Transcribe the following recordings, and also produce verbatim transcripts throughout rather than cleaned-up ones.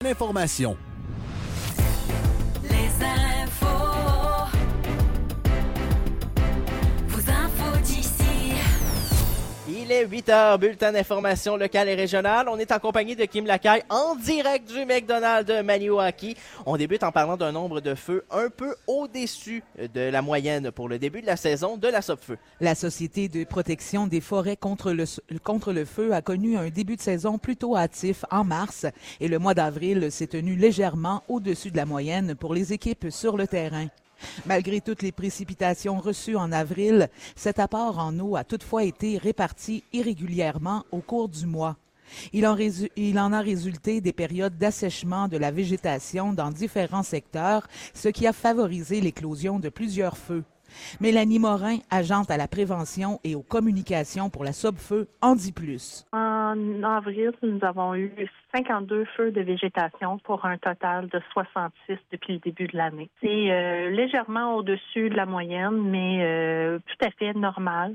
L'information. Les infos. Vos infos d'ici. Il est huit heures, bulletin d'information locale et régionale. On est en compagnie de Kim Lacaille en direct du McDonald's de Maniwaki. On débute en parlant d'un nombre de feux un peu au-dessus de la moyenne pour le début de la saison de la Sopfeu. La Société de protection des forêts contre le, contre le feu a connu un début de saison plutôt hâtif en mars et le mois d'avril s'est tenu légèrement au-dessus de la moyenne pour les équipes sur le terrain. Malgré toutes les précipitations reçues en avril, cet apport en eau a toutefois été réparti irrégulièrement au cours du mois. Il en, résu- il en a résulté des périodes d'assèchement de la végétation dans différents secteurs, ce qui a favorisé l'éclosion de plusieurs feux. Mélanie Morin, agente à la prévention et aux communications pour la Sopfeu, en dit plus. En avril, nous avons eu cinquante-deux feux de végétation pour un total de soixante-six depuis le début de l'année. C'est euh, légèrement au-dessus de la moyenne, mais euh, tout à fait normal.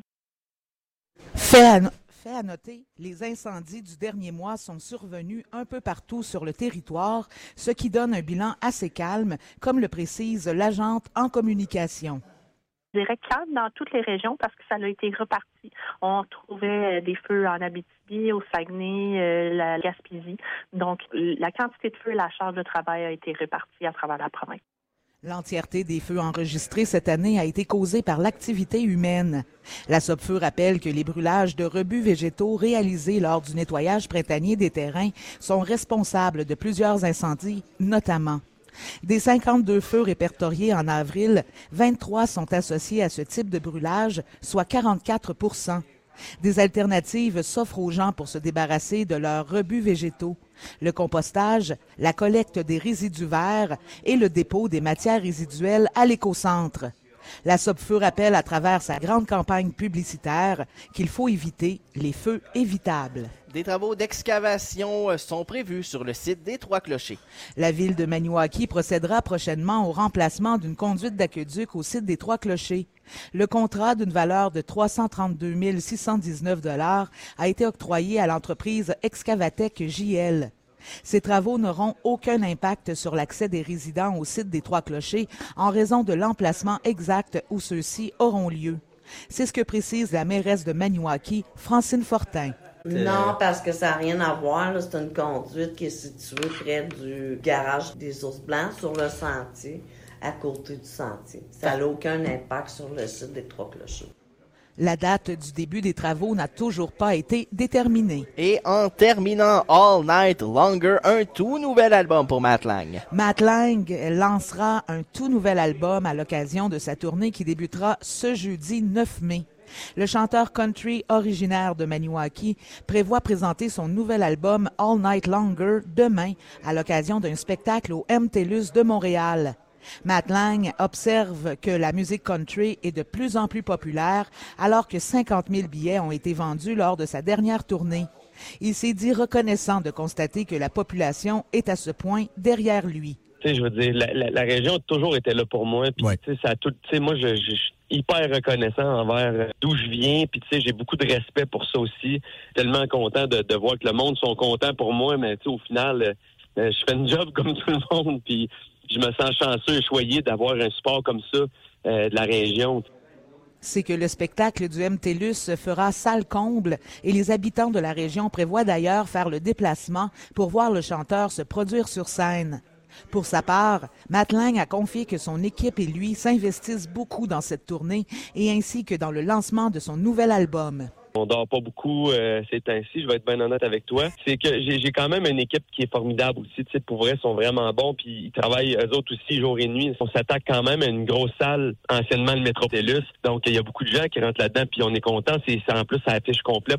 Fait à, no- fait à noter, les incendies du dernier mois sont survenus un peu partout sur le territoire, ce qui donne un bilan assez calme, comme le précise l'agente en communication. Je dirais calme dans toutes les régions parce que ça a été reparti. On trouvait des feux en Abitibi, au Saguenay, euh, la Gaspésie. Donc, la quantité de feux et la charge de travail a été répartie à travers la province. L'entièreté des feux enregistrés cette année a été causée par l'activité humaine. La Sopfeu rappelle que les brûlages de rebuts végétaux réalisés lors du nettoyage printanier des terrains sont responsables de plusieurs incendies, notamment. Des cinquante-deux feux répertoriés en avril, vingt-trois sont associés à ce type de brûlage, soit quarante-quatre pour cent. Des alternatives s'offrent aux gens pour se débarrasser de leurs rebuts végétaux. Le compostage, la collecte des résidus verts et le dépôt des matières résiduelles à l'écocentre. La Sopfeu rappelle à travers sa grande campagne publicitaire qu'il faut éviter les feux évitables. Des travaux d'excavation sont prévus sur le site des Trois-Clochers. La ville de Maniwaki procédera prochainement au remplacement d'une conduite d'aqueduc au site des Trois-Clochers. Le contrat d'une valeur de trois cent trente-deux mille six cent dix-neuf dollars a été octroyé à l'entreprise Excavatec J L. Ces travaux n'auront aucun impact sur l'accès des résidents au site des Trois-Clochers en raison de l'emplacement exact où ceux-ci auront lieu. C'est ce que précise la mairesse de Maniwaki, Francine Fortin. Non, parce que ça n'a rien à voir. Là. C'est une conduite qui est située près du garage des Ours Blancs sur le sentier, à côté du sentier. Ça n'a aucun impact sur le site des Trois-Clochers. La date du début des travaux n'a toujours pas été déterminée. Et en terminant, All Night Longer, un tout nouvel album pour Matt Lang. Matt Lang lancera un tout nouvel album à l'occasion de sa tournée qui débutera ce jeudi neuf mai. Le chanteur country originaire de Maniwaki prévoit présenter son nouvel album All Night Longer demain à l'occasion d'un spectacle au M T L U S de Montréal. Matt Lang observe que la musique country est de plus en plus populaire alors que cinquante mille billets ont été vendus lors de sa dernière tournée. Il s'est dit reconnaissant de constater que la population est à ce point derrière lui. Tu sais, je veux dire, la, la, la région a toujours été là pour moi. Puis, ouais. tu sais, ça a tout. Tu sais, moi, je, je, je suis hyper reconnaissant envers d'où je viens. Puis, tu sais, j'ai beaucoup de respect pour ça aussi. Tellement content de, de voir que le monde sont contents pour moi, mais tu sais, au final, euh, je fais une job comme tout le monde. Puis, je me sens chanceux et choyé d'avoir un support comme ça euh, de la région. C'est que le spectacle du M T L U S fera salle comble et les habitants de la région prévoient d'ailleurs faire le déplacement pour voir le chanteur se produire sur scène. Pour sa part, Matt Lang a confié que son équipe et lui s'investissent beaucoup dans cette tournée et ainsi que dans le lancement de son nouvel album. On dort pas beaucoup euh, ces temps-ci, je vais être bien honnête avec toi. C'est que j'ai, j'ai quand même une équipe qui est formidable aussi. Tu sais, pour vrai, ils sont vraiment bons, puis ils travaillent eux autres aussi jour et nuit. On s'attaque quand même à une grosse salle, anciennement le Métro T L U S. Donc, il y a beaucoup de gens qui rentrent là-dedans, puis on est content. C'est, c'est en plus, ça affiche complet.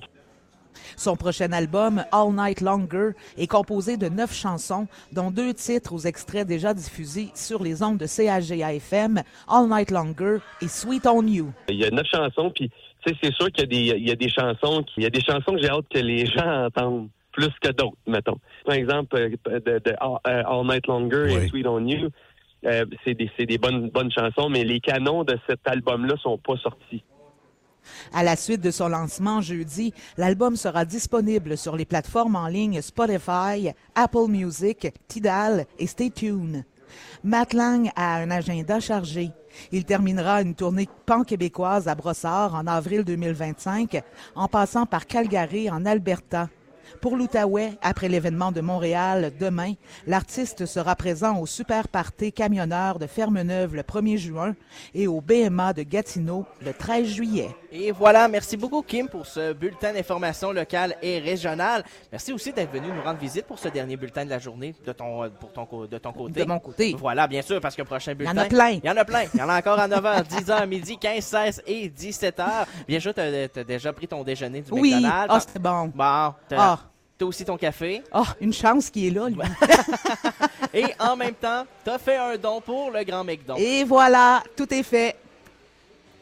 Son prochain album, All Night Longer, est composé de neuf chansons, dont deux titres aux extraits déjà diffusés sur les ondes de C H G A F M, All Night Longer et Sweet on You. Il y a neuf chansons, puis tu sais, c'est sûr qu'il y a des, il y a des chansons, qui, il y a des chansons que j'ai hâte que les gens entendent plus que d'autres, mettons. Par exemple, de, de All, All Night Longer oui. et Sweet on You, euh, c'est des, c'est des bonnes, bonnes chansons, mais les canons de cet album-là sont pas sortis. À la suite de son lancement jeudi, l'album sera disponible sur les plateformes en ligne Spotify, Apple Music, Tidal et Stay Tuned. Matt Lang a un agenda chargé. Il terminera une tournée pan-québécoise à Brossard en avril deux mille vingt-cinq, en passant par Calgary en Alberta. Pour l'Outaouais, après l'événement de Montréal demain, l'artiste sera présent au Super Party Camionneur de Fermeneuve le premier juin et au B M A de Gatineau le treize juillet. Et voilà, merci beaucoup Kim pour ce bulletin d'information locale et régionale. Merci aussi d'être venu nous rendre visite pour ce dernier bulletin de la journée de ton, pour ton, de ton côté. De mon côté. Voilà, bien sûr, parce que le prochain bulletin... Il y en a plein. Il y en a plein. Il y en a encore à neuf heures, dix heures, midi, quinze, seize et dix-sept heures. Bien sûr, tu as déjà pris ton déjeuner du Oui, McDonald's. ah, c'était bon. Bon, t'as Ah. t'as aussi ton café. Ah, une chance qu'il est là, lui. Et en même temps, tu as fait un don pour le Grand McDon. Et voilà, tout est fait.